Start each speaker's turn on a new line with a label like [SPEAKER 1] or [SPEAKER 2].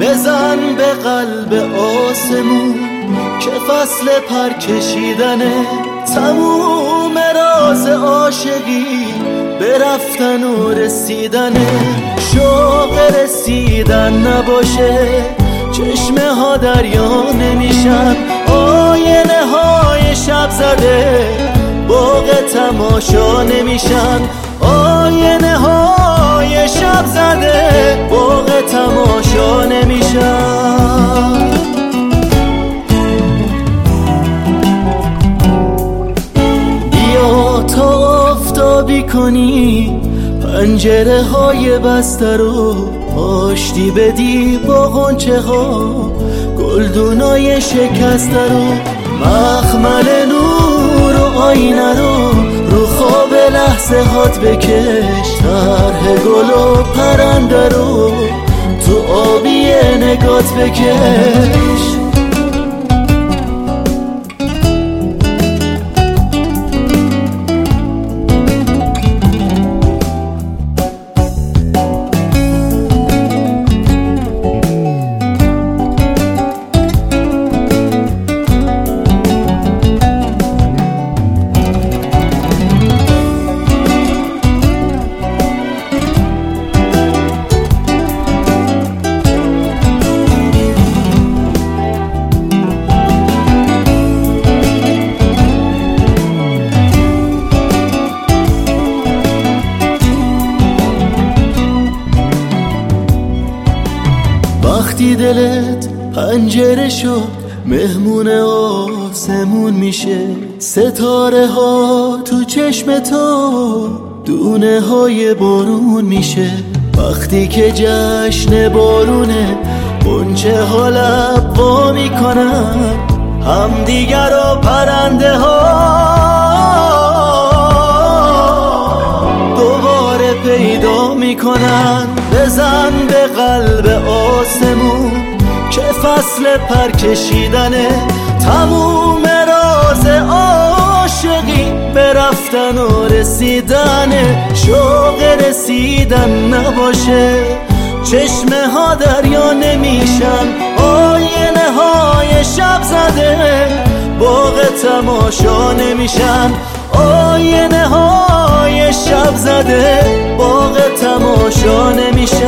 [SPEAKER 1] بزن به قلب آسمون که فصل پر کشیدنه، تموم راز عاشقی به رفتن و رسیدنه. شوق رسیدن نباشه چشمه ها دریا نمیشن، آینه های شب زده باغ تماشا نمیشن، آینه های شب زده باغ تماشا نمیشن. بیا تا آفتابی کنی پنجره های بسته رو، آشتی بدی با غنچه ها گلدونای شکسته رو، مخمل نور و آینه رو خواب لحظه هات بکش، طرح گل و پرنده رو تو آبی نگات بکش. وقتی دلت پنجره شد مهمون آسمون میشه، ستاره ها تو چشم تو دونه های بارون میشه. وقتی که جشن بارونه غنچه ها لب وا میکنن، هم دیگر و پرنده ها دوباره پیدا میکنن. بزن به قلب آسمون که فصل پر کشیدنه، تموم راز عاشقی به رفتن و رسیدنه. شوق رسیدن نباشه چشمه ها دریا نمیشن، آینه های شب زده باغ تماشا نمیشن، آینه های شب زده باغ تماشا نمیشن.